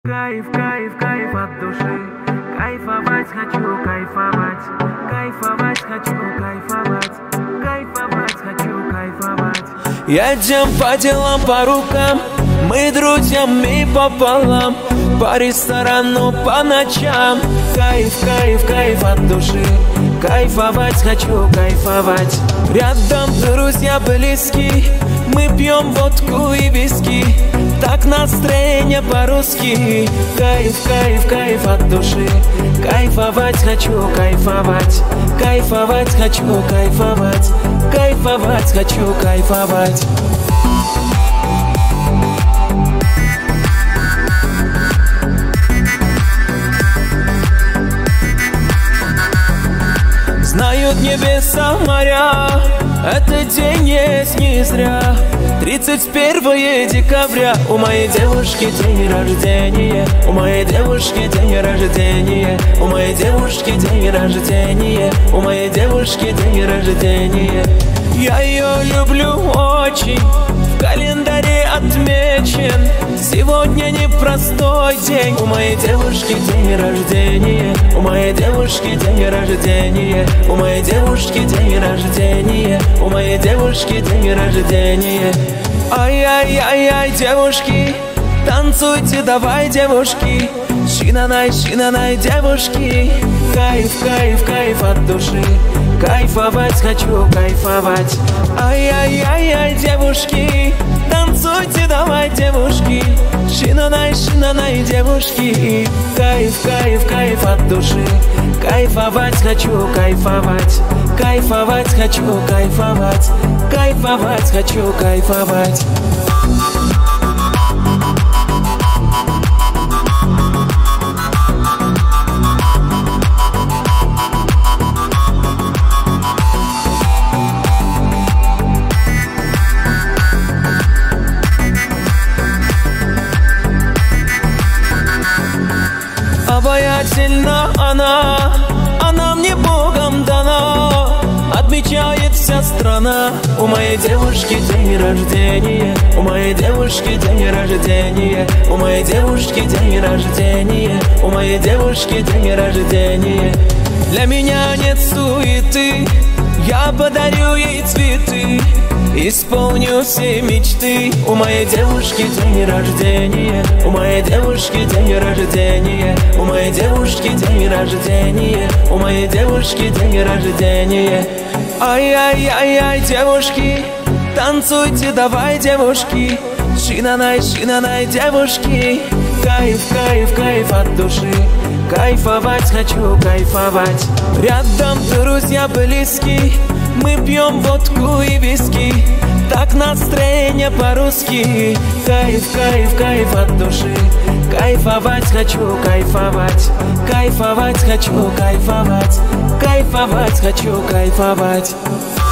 Кайф, кайф, кайф от души. Кайфовать хочу, кайфовать. Кайфовать хочу, кайфовать. Кайфовать хочу, кайфовать. Едем по делам, по рукам. Мы друзьями пополам. По ресторану, по ночам. Кайф, кайф, кайф от души. Кайфовать хочу, кайфовать. Рядом друзья близкие. Мы пьем водку и виски. Так настроение по-русски. Кайф, кайф, кайф от души. Кайфовать хочу, кайфовать. Кайфовать хочу, кайфовать. Кайфовать хочу, кайфовать. Знают небеса, моря, этот день есть не зря. 31 декабря, у моей девушки день рождения. У моей девушки день рождения. У моей девушки день рождения. У моей девушки день рождения. Я ее люблю очень, в календаре отмечен. Сегодня непростой день. У моей девушки день рождения. У моей девушки день рождения. У моей девушки день рождения. У моей девушки день рождения. Ай-яй-яй-яй, девушки, танцуйте, давай, девушки. Шинанай, шинанай, девушки. Кайф, кайф, кайф от души. Кайфовать хочу, кайфовать. Ай-яй-яй-яй, девушки, танцуйте, давай, девушки. Шинанай, шинанай, девушки. Кайф, кайф, кайф от души. Кайфовать хочу, кайфовать. Кайфовать хочу, кайфовать. Кайфовать хочу, кайфовать. Обаятельна она мне Богом дана. Отмечает вся страна. У моей девушки день рождения. У моей девушки день рождения. У моей девушки день рождения. У моей девушки день рождения. Для меня нет суеты, я подарю ей цветы, исполню все мечты. У моей девушки день рождения. У моей девушки день рождения. У моей девушки день рождения. У моей девушки день рождения. Ай-яй-яй-яй, девушки, танцуйте, давай, девушки. Шинанай, шинанай, девушки. Кайф, кайф, кайф от души. Кайфовать хочу, кайфовать. Рядом друзья близкие. Мы пьем водку и виски. Так настроение по-русски. Кайф, кайф, кайф от души. Кайфовать хочу, кайфовать. Кайфовать хочу, кайфовать. Кайфовать хочу, кайфовать.